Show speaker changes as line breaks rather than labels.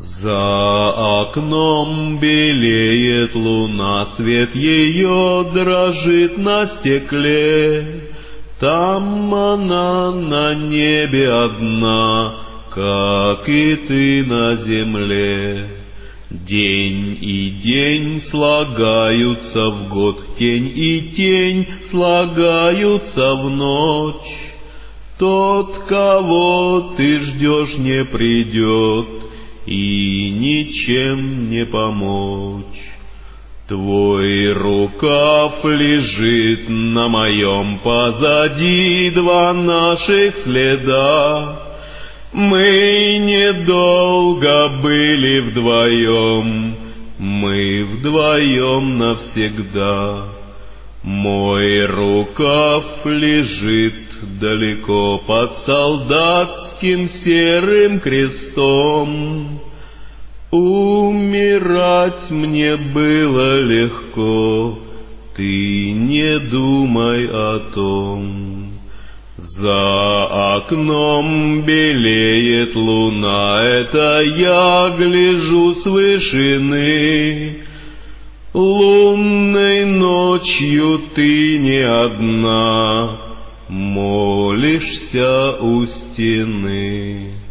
За окном белеет луна, свет ее дрожит на стекле. Там она на небе одна, как и ты на земле. День и день слагаются в год, тень и тень слагаются в ночь. Тот, кого ты ждешь, не придет, и ничем не помочь. Твой рукав лежит на моем, позади два наших следа. Мы недолго были вдвоем, мы вдвоем навсегда. Мой рукав лежит далеко под солдатским серым крестом. Умирать мне было легко, ты не думай о том. За окном белеет луна, это я гляжу с вышины. Лунной ночью ты не одна, молишься у стены.